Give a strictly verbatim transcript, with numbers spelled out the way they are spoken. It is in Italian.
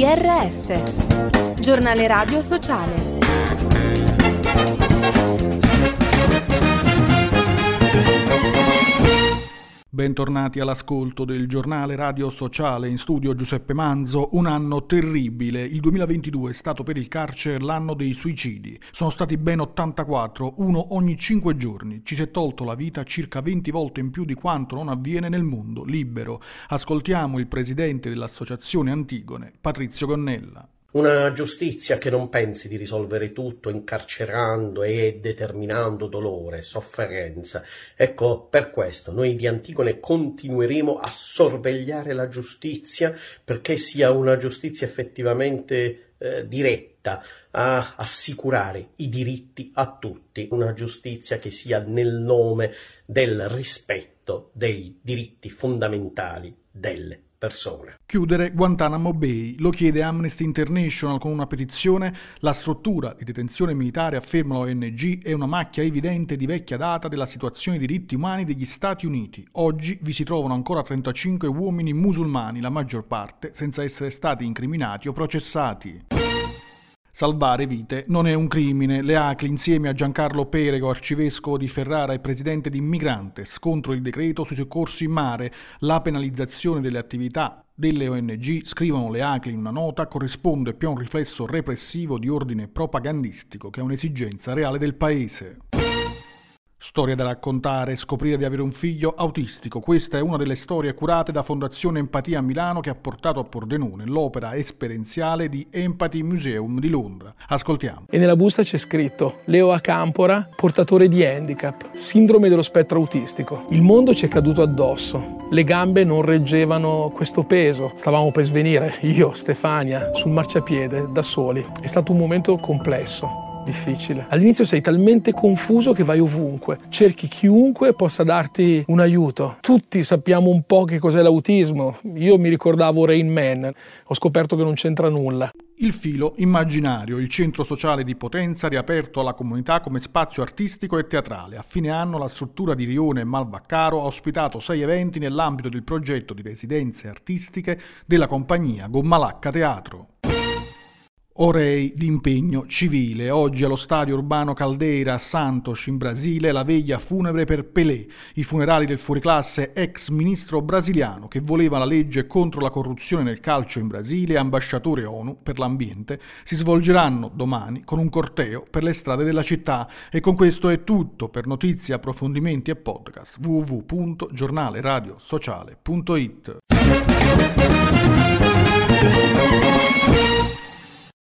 R S, giornale radio sociale. Bentornati all'ascolto del giornale radio sociale, in studio Giuseppe Manzo. Un anno terribile, il duemilaventidue è stato per il carcere l'anno dei suicidi. Sono stati ben ottantaquattro, uno ogni cinque giorni. Ci si è tolto la vita circa venti volte in più di quanto non avviene nel mondo libero. Ascoltiamo il presidente dell'Associazione Antigone, Patrizio Gonnella. Una giustizia che non pensi di risolvere tutto incarcerando e determinando dolore, sofferenza. Ecco, per questo noi di Antigone continueremo a sorvegliare la giustizia perché sia una giustizia effettivamente eh, diretta a assicurare i diritti a tutti. Una giustizia che sia nel nome del rispetto dei diritti fondamentali delle persone. Chiudere Guantanamo Bay, lo chiede Amnesty International con una petizione. La struttura di detenzione militare, afferma l'O N G, è una macchia evidente di vecchia data della situazione dei diritti umani degli Stati Uniti. Oggi vi si trovano ancora trentacinque uomini musulmani, la maggior parte senza essere stati incriminati o processati. Salvare vite non è un crimine. Le A C L, insieme a Giancarlo Perego, arcivescovo di Ferrara e presidente di Immigrantes, contro il decreto sui soccorsi in mare, la penalizzazione delle attività delle O N G, scrivono le A C L in una nota, corrisponde più a un riflesso repressivo di ordine propagandistico che a un'esigenza reale del paese. Storia da raccontare, scoprire di avere un figlio autistico. Questa è una delle storie curate da Fondazione Empatia a Milano che ha portato a Pordenone l'opera esperienziale di Empathy Museum di Londra. Ascoltiamo. E nella busta c'è scritto: Leo Acampora, portatore di handicap, sindrome dello spettro autistico. Il mondo ci è caduto addosso. Le gambe non reggevano questo peso. Stavamo per svenire, io, Stefania, sul marciapiede, da soli. È stato un momento complesso. Difficile. All'inizio sei talmente confuso che vai ovunque, cerchi chiunque possa darti un aiuto. Tutti sappiamo un po' che cos'è l'autismo. Io mi ricordavo Rain Man, ho scoperto che non c'entra nulla. Il filo immaginario, il centro sociale di Potenza riaperto alla comunità come spazio artistico e teatrale. A fine anno la struttura di Rione e Malvaccaro ha ospitato sei eventi nell'ambito del progetto di residenze artistiche della compagnia Gommalacca Teatro. Orei di impegno civile. Oggi allo stadio urbano Caldeira a Santos in Brasile la veglia funebre per Pelé, i funerali del fuoriclasse ex ministro brasiliano che voleva la legge contro la corruzione nel calcio in Brasile e ambasciatore ONU per l'ambiente, si svolgeranno domani con un corteo per le strade della città. E con questo è tutto. Per notizie, approfondimenti e podcast w w w punto giornale radio sociale punto it.